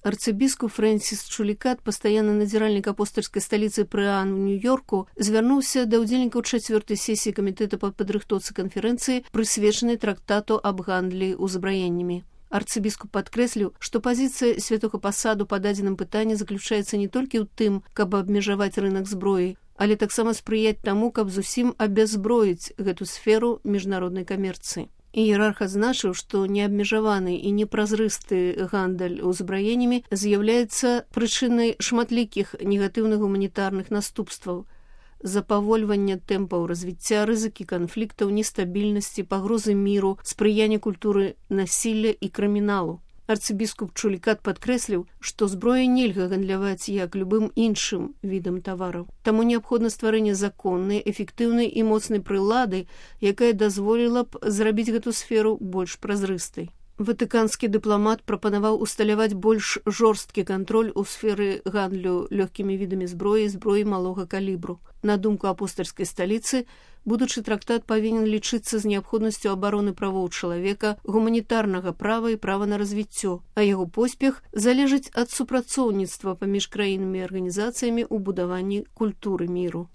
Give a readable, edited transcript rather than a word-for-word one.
Арцыбіскуп Фрэнсіс Чулікат, пастаянны надзіральнік апостальскай сталіцы Прыан у Нью-Йорку, звярнуўся да ўдзельнікаў 4-й сесіі камітэта па падрыхтоўцы канферэнцыі, прысвечанай трактату аб гандлі ўзбраеннямі. Арцыбіскуп падкрэсліў, што пазіцыя святога пасаду па дадзеным пытанні заключаецца не толькі ў тым, каб абмежаваць рынак зброі, але таксама спрыяць таму, каб зусім абяззброіць гэту сферу міжнароднай камерцыі. Іерарх адзначыў, што неабмежаваны і непразрысты гандаль узбраеннямі з'яўляецца прычынай шматлікіх негатыўных гуманітарных наступстваў, запавольвання тэмпаў развіцця, рызыкі канфліктаў, нестабільнасці, пагрозы міру, спрыяння культуры насілля і крыміналу. Арцыбіскуп Чулікат падкрэсліў, што зброя нельга гандляваць як любым іншым відам тавараў. Таму неабходна стварэнне законнай, эфектыўнай і моцнай прылады, якая дазволіла б зрабіць гэту сферу больш празрыстай. Ватыканскі дыпламат прапанаваў усталяваць больш жорсткі кантроль у сферы гандлю лёгкімі відамі зброі і зброі малога калібру. На думку апостальскай сталіцы, будучы трактат павінен лічыцца з неабходнасцю абароны правоў чалавека, гуманітарнага права і права на развіццё, а яго поспех залежыць ад супрацоўніцтва паміж краінамі і арганізацыямі ў будаванні культуры міру.